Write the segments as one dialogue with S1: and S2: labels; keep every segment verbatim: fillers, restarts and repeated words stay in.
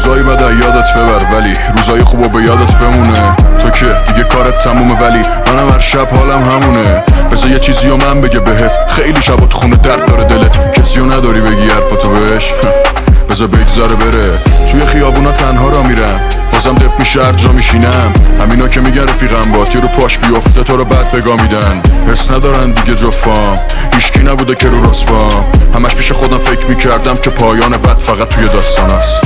S1: روزای بد یادت ببر ولی روزای خوبو به یادت بمونه. تو که دیگه کارت تمومه ولی منم هر شب حالم همونه. بذار یه چیزی و من بگه بهت، خیلی شبا تو خونه درد داره دلت، کسیو نداری بگی حرفتو بهش. بذار بگذاره بره. توی خیابونا تنها را میرم، بازم دپ میشه هر جا میشینم. همینا که میگن رفیقم با تیر رو پاش بیفته تو رو بد بگا میدن. حس ندارن دیگه جفام، هیچکی نبوده که رو راست بام. همش پیش خودم فکر میکردم که پایان بد فقط توی داستان است.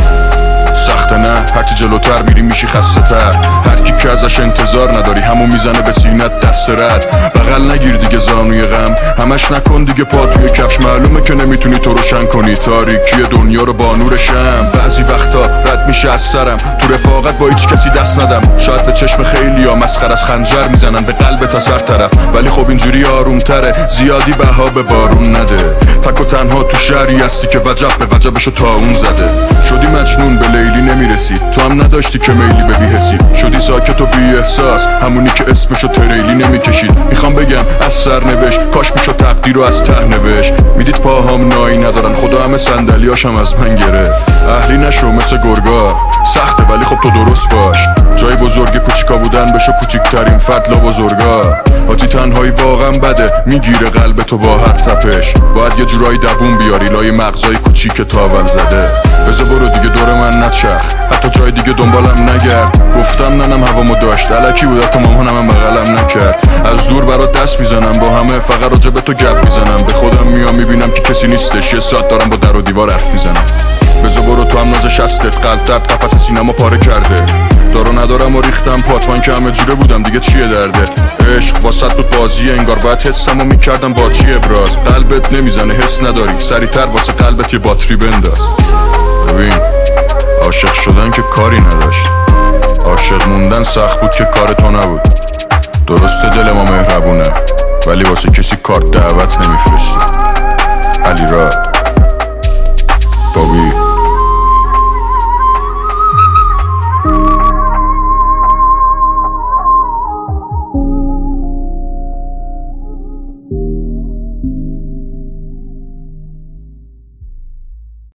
S1: سخته نه، هرچی جلوتر میری میشی خسته تر. هرکی که ازش انتظار نداری همون میزنه به سینت دست رد. بغل نگیر دیگه زانوی غم، همش نکن دیگه پا توی کفش. معلومه که نمیتونی تو روشن کنی تاریکی دنیا رو با نور شم. بعضی وقتا رد میشه از سرم، تو رفاقت با هیچ کسی دست ندم. شاید به چشم خیلی ها مسخر از خنجر میزنن به قلب تا سر طرف، ولی خب اینجوری آرومتره، زیادی بها به بارون نده. تک و تنها تو شهری هستی که وجب به وجبشو تا اون زده. شدی مجنون به لیلی نمیرسی، تو هم نداشتی که میلی به بی‌حسی. شدی ساکت و بی احساس، همونی که اسمشو تریلی نمیکشید. میخوام بگم از سرنوشت، کاش میشد تقدیر رو از ته نوشت. میدید پاهام نایی ندارن، خدا همه صندلیاشم از من گرفت. اهلی نشو مثل گرگا، سخته ولی خب تو درست باش. جای بزرگ کوچیکا بودن بشو کوچیکترین فرد لا بزرگا. حاجی تنهایی واقعا بده، میگیره قلب تو با هر تپش. باید یه جورایی دووم بیاری لای مغزای کوچیک تاول زده. بذار برو دیگه دور من نچرخ، حتی جای دیگه دنبالم نگرد. گفتم ننم هوامو داشت، الکی بود حتی مامانم هم بغلم نکرد. از دور برات دست میزنم با همه، فقط راجع به تو گپ میزنم. به خودم میام میبینم که کسی نیستش، یه ساعت دارم با در و دیوار حرف میزنم. بذار برو تو هم ناز شستت، قلب درد قفس سینما پاره کرده. دارو ندارم و ریختم پات، من که همه جوره بودم دیگه چیه دردت. عشق واسط بود بازیه، انگار باید حسمو میکردم با چی ابراز. قلبت نمیزنه حس نداری، سریعتر واسه قلبت یه باتری بنداز. ببین عاشق شدن که کاری نداشت، عاشق موندن سخت بود که کار تو نبود. درسته دل ما مهربونه ولی واسه کسی کارت دعوت نمیفرسته. علی راد بابی